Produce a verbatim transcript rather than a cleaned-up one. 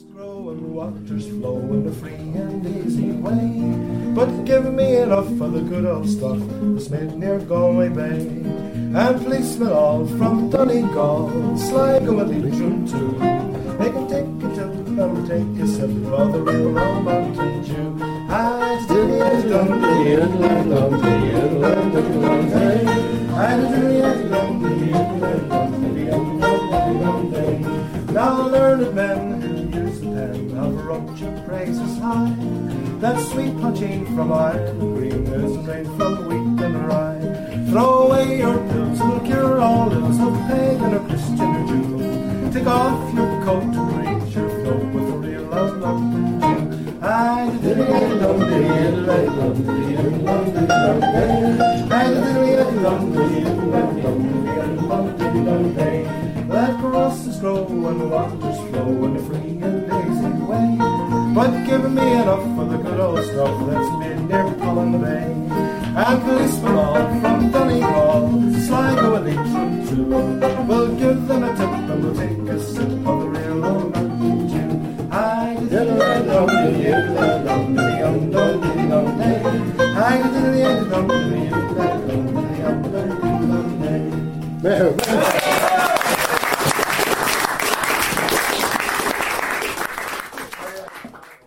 Grow and waters flow in a free and easy way, but give me enough of the good old stuff that's made near Galway Bay. And policemen all from Donegal, Sligo and Leitrim too, they can take a tip and take a sip of the real old Mountain Dew. I do the Dundee and Dundee and Dundee, I do the Dundee and Dundee and Dundee. Now learned men who use the pen have wrote your praises high. That sweet punching from Ireland Green is made from wheat and rye. Throw away your pills, it'll cure all ills of pagan or Christian or Jew. Take off your coat and raise your float with a real love Mountain Dew. I did it, I loved it, I loved it, I loved it, I loved it. I did it, I loved it, I loved it, I loved it. Let grasses grow and waters flow in a free and easy way, but give me enough of the good old stuff that's made near Colin Bay. And policemen all from Donegal, Sligo and Leitrim too, we'll give them a tip and we'll take a sip of the real old Mountain Dew. I did it, I loved it, I loved it, I loved it, I loved it. I did it, I loved it, I loved it, I loved it.